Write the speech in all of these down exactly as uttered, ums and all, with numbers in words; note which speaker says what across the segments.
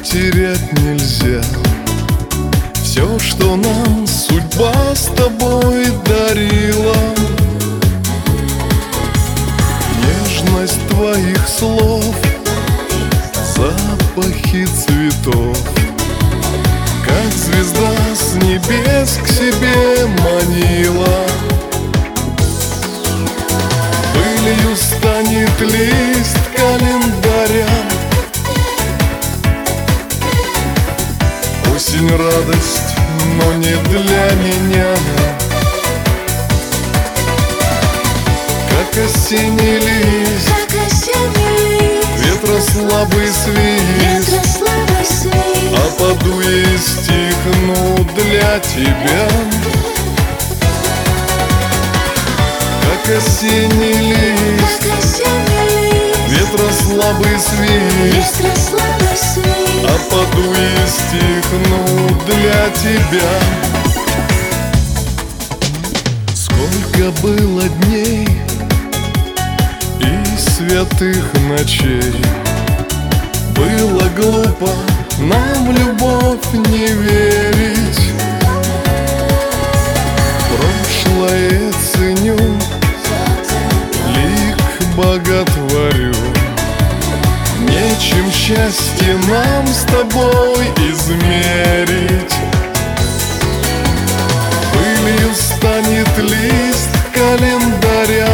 Speaker 1: потерять нельзя. Все, что нам судьба с тобой дарила, нежность твоих слов, запахи цветов, как звезда с небес к себе манила. Пылью станет лист календаря, осень — радость, но не для меня. Как осенний лист,
Speaker 2: как осенний лист,
Speaker 1: ветра слабый свист,
Speaker 2: ветра слабый свист,
Speaker 1: а подуя и стихну для тебя. Как осенний лист,
Speaker 2: как осенний лист,
Speaker 1: ветра слабый свист,
Speaker 2: ветра слабый свист,
Speaker 1: а подуя и стихну для тебя. Сколько было дней и святых ночей, было глупо нам в любовь не верить. Прошлое ценю, лик боготворю, нечем счастье нам с тобой измерить. Пылью станет лист календаря,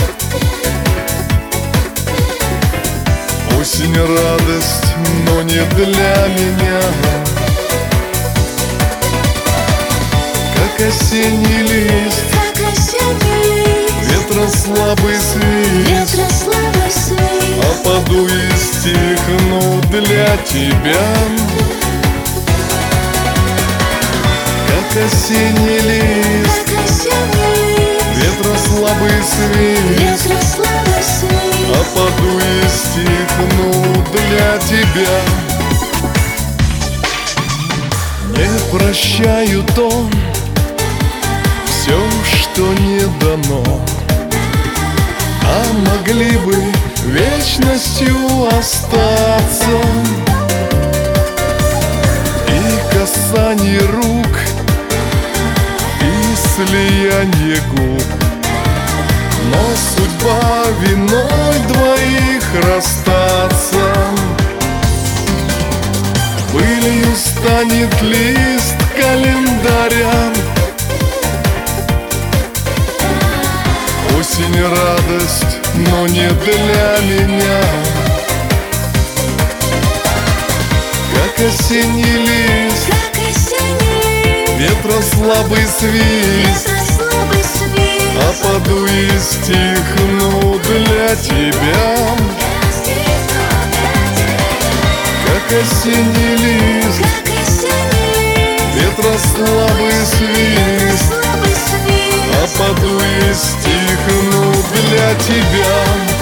Speaker 1: осень — радость, но не для меня. Как осенний лист,
Speaker 2: как осенний лист,
Speaker 1: ветра слабый свист,
Speaker 2: ветра слабый свист,
Speaker 1: а подуя и стихну для тебя. Как осенний лист,
Speaker 2: как осенний лист,
Speaker 1: ветра слабый свист,
Speaker 2: ветра слабый свист,
Speaker 1: а подуя и стихну для тебя. Не прощаю то, все, что не дано, а могли бы вечностью остаться. И касание рук, и слияние губ, но судьба виной двоих расстаться. Пылью станет лист календаря, осень — радость, но не для меня. Как осенний лист,
Speaker 2: как осенний лист,
Speaker 1: ветра слабый свист,
Speaker 2: ветра слабый свист,
Speaker 1: а подуя и стихну для тебя. Как осенний лист,
Speaker 2: как осенний лист,
Speaker 1: ветра слабый свист,
Speaker 2: слабый свист,
Speaker 1: а подуя и стихну для тебя.